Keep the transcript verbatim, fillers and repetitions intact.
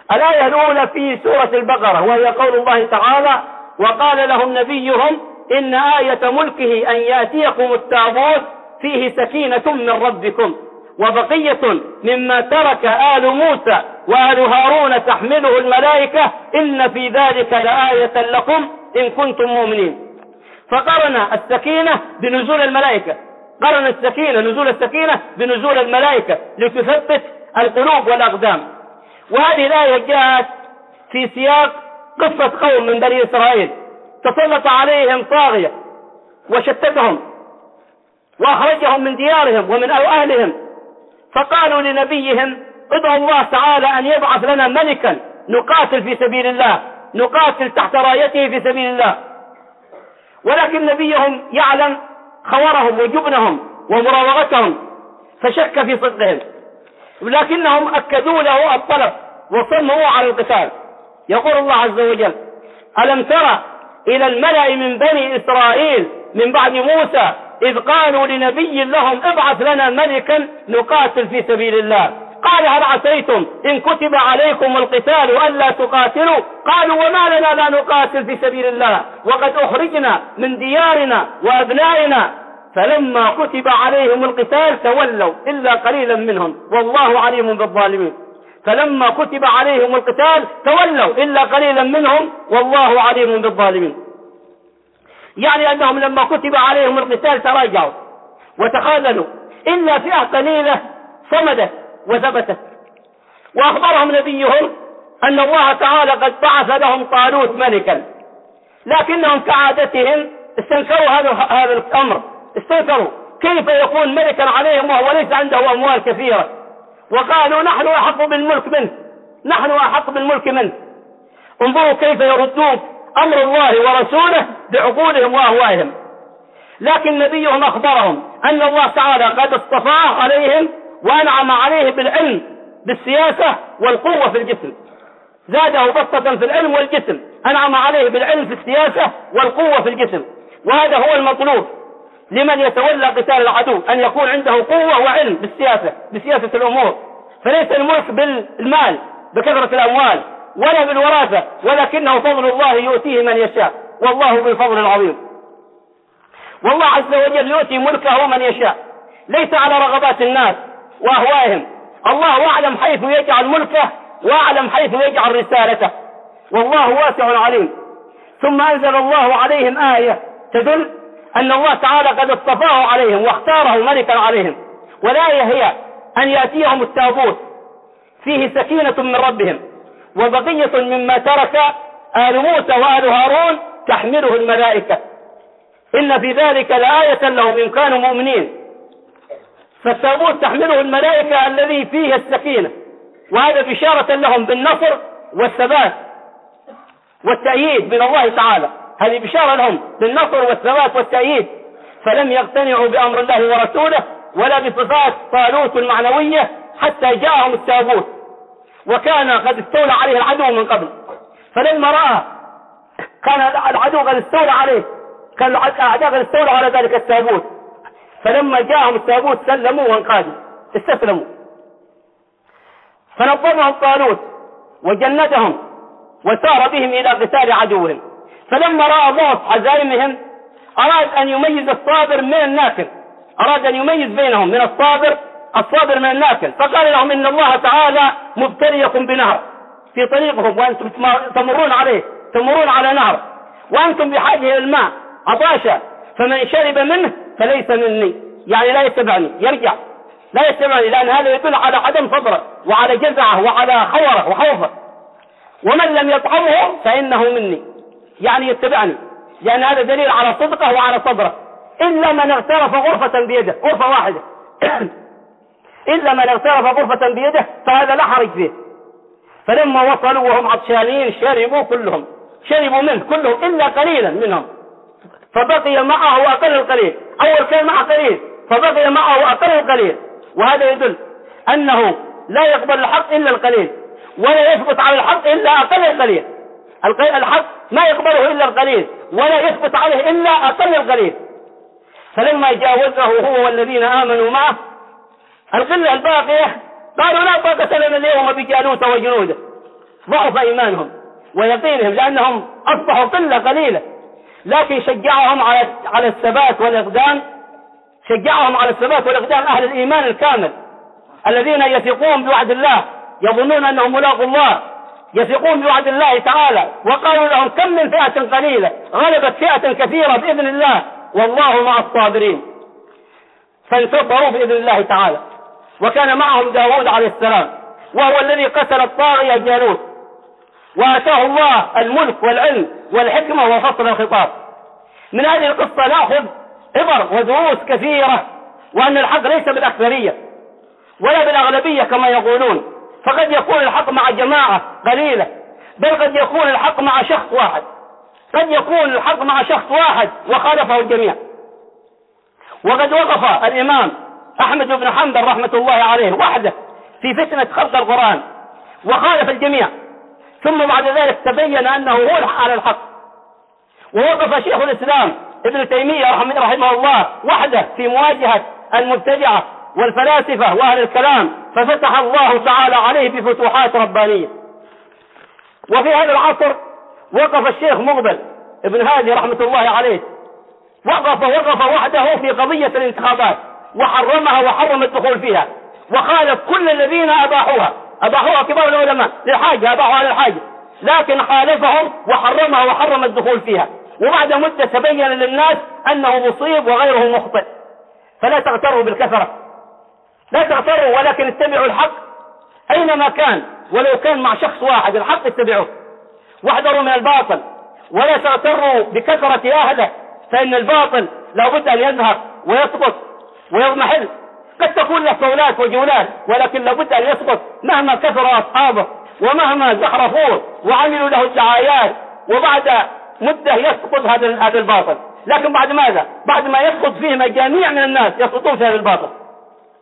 الآية الأولى في سورة البقرة، وهي قول الله تعالى: وقال لهم نبيهم إن آية ملكه أن يأتيكم التابوت فيه سكينة من ربكم وبقية مما ترك آل موسى وآل هارون تحمله الملائكة إن في ذلك لآية لكم إن كنتم مؤمنين. فقرن السكينة بنزول الملائكة، قرن السكينة نزول السكينة بنزول الملائكة لتثبت القلوب والأقدام. وهذه الآية جاءت في سياق قصة قوم من بني إسرائيل تسلط عليهم طاغية وشتتهم وأخرجهم من ديارهم ومن أهلهم، فقالوا لنبيهم: ادعوا الله تعالى أن يبعث لنا ملكا نقاتل في سبيل الله، نقاتل تحت رايته في سبيل الله. ولكن نبيهم يعلم خورهم وجبنهم ومراوغتهم فشك في صدقهم، ولكنهم أكدوا له الطلب وصمموا على القتال. يقول الله عز وجل: ألم ترى إلى الملأ من بني إسرائيل من بعد موسى إذ قالوا لنبي لهم ابعث لنا ملكا نقاتل في سبيل الله، قال هل عسيتم إن كتب عليكم القتال ألا تقاتلوا؟ قالوا وما لنا لا نقاتل في سبيل الله وقد أخرجنا من ديارنا وأبنائنا. فلما كتب عليهم القتال تولوا إلا قليلا منهم والله عليم بالظالمين. فلما كتب عليهم القتال تولوا إلا قليلا منهم والله عليم بالظالمين. يعني أنهم لما كتب عليهم القتال تراجعوا وتخاذلوا، إلا فئة قليلة صمدت وثبتت. وأخبرهم نبيهم أن الله تعالى قد بعث لهم طالوت ملكا، لكنهم كعادتهم استنكروا هذا هذا الأمر، استنكروا كيف يكون ملكا عليهم وهو ليس عنده أموال كثيرة، وقالوا نحن أحق بالملك منه، نحن أحق بالملك منه. انظروا كيف يردون أمر الله ورسوله بعقولهم وأهوائهم. لكن نبيهم أخبرهم أن الله تعالى قد اصطفاه عليهم وأنعم عليه بالعلم بالسياسة والقوة في الجسم، زاده بسطة في العلم والجسم، أنعم عليه بالعلم في السياسة والقوة في الجسم. وهذا هو المطلوب لمن يتولى قتال العدو، أن يكون عنده قوة وعلم بالسياسة بسياسة الأمور. فليس الملك بالمال بكثرة الأموال ولا بالوراثة، ولكنه فضل الله يؤتيه من يشاء والله بالفضل العظيم. والله عز وجل يؤتي ملكه من يشاء ليس على رغبات الناس وأهوائهم. الله أعلم حيث يجعل ملكه وأعلم حيث يجعل رسالته، والله واسع عليم. ثم أنزل الله عليهم آية تدل أن الله تعالى قد اصطفاه عليهم واختاره ملكا عليهم. والآية هي أن يأتيهم التابوت فيه سكينة من ربهم وبقية مما ترك آل موسى وآل هارون تحمله الملائكة إن في ذلك لآية لهم إن كانوا مؤمنين. فالتابوت تحمله الملائكة الذي فيه السكينة، وهذا بشارة لهم بالنصر والثبات والتأييد من الله تعالى، هذه بشارة لهم بالنصر والثبات والتأييد. فلم يقتنعوا بأمر الله ورسوله ولا بصفات طالوت المعنوية حتى جاءهم التابوت، وكان قد استولى عليه العدو من قبل. فلما رأى كان العدو قد استولى عليه، كان الأعداء قد استولى على ذلك التابوت، فلما جاءهم التابوت سلموا وانقادوا استسلموا. فنظمهم طالوت وجندهم وسار بهم إلى قتال عدوهم. فلما رأى ضعف عزائمهم أراد أن يميز الصابر من الناكل، أراد أن يميز بينهم من الصابر الصابر من الناكل. فقال لهم إن الله تعالى مبتليكم بنهر في طريقهم وأنتم تمرون عليه، تمرون على نهر وأنتم بحاجة إلى الماء عطاشا، فمن شرب منه فليس مني، يعني لا يتبعني، يرجع لا يتبعني، لأن هذا يدل على عدم صبره وعلى جزعه وعلى خوره وخوفه. ومن لم يطعمه فإنه مني، يعني يتبعني، لأن هذا دليل على صدقه وعلى صبره. إلا من اغترف غرفة بيده، غرفة واحدة إلا من اغترف غرفة بيده فهذا لا حرج فيه. فلما وصلوا وهم عطشانين شربوا كلهم، شربوا منه كلهم إلا قليلا منهم، فبقي معه أقل القليل. أول كان معه قليل فبقي معه أقل القليل، وهذا يدل أنه لا يقبل الحق إلا القليل ولا يثبت على الحق إلا أقل القليل. الحق ما يقبله إلا القليل ولا يثبت عليه إلا أقل القليل. فلما جاوزه هو والذين آمنوا معه القلة الباقية قالوا لا طاقة لنا اليوم بجالوت وجنوده، ضعف إيمانهم ويقينهم لأنهم أصبحوا قلة قليلة، لكن شجعهم على على الثبات والإقدام، شجعهم على الثبات والإقدام أهل الإيمان الكامل الذين يثقون بوعد الله، يظنون أنهم ملاقوا الله، يثقون بوعد الله تعالى، وقالوا لهم كم من فئة قليلة غلبت فئة كثيرة بإذن الله والله مع الصابرين، فانتصروا بإذن الله تعالى. وكان معهم داود عليه السلام وهو الذي قتل الطاغية جالوت، وآتاه الله الملك والعلم والحكمة وفصل الخطاب. من هذه القصة نأخذ عبر ودروس كثيرة، وأن الحق ليس بالأكثرية ولا بالأغلبية كما يقولون، فقد يكون الحق مع جماعة قليلة، بل قد يكون الحق مع شخص واحد، قد يكون الحق مع شخص واحد وخالفه الجميع. وقد وقف الإمام أحمد بن حنبل رحمة الله عليه وحده في فتنة خلق القرآن وخالف الجميع، ثم بعد ذلك تبين أنه هو على الحق. ووقف شيخ الإسلام ابن تيمية رحمه الله وحده في مواجهة المبتدعة والفلاسفة وأهل الكلام، ففتح الله تعالى عليه بفتوحات ربانية. وفي هذا العصر وقف الشيخ مقبل ابن هادي رحمة الله عليه، وقف وقف وحده في قضية الانتخابات وحرمها وحرم الدخول فيها، وخالف كل الذين أباحوها أباحوها كبار العلماء للحاجة، أباحوها للحاجة، لكن خالفهم وحرمها وحرم الدخول فيها. وبعد مدة تبين للناس أنه مصيب وغيره مخطئ. فلا تغتروا بالكثرة، لا تغتروا، ولكن اتبعوا الحق أينما كان، ولو كان مع شخص واحد الحق اتبعوه. واحذروا من الباطل ولا تغتروا بكثرة أهله، فإن الباطل لابد أن يظهر ويسقط ويضمحل. قد تكون له فولات وجولات، ولكن لابد أن يسقط مهما كثر أصحابه ومهما زخرفوه وعملوا له الدعايات، وبعد مدة يسقط هذا هذا الباطل. لكن بعد ماذا؟ بعد ما يسقط فيه جميع من الناس يسقطون في هذا الباطل.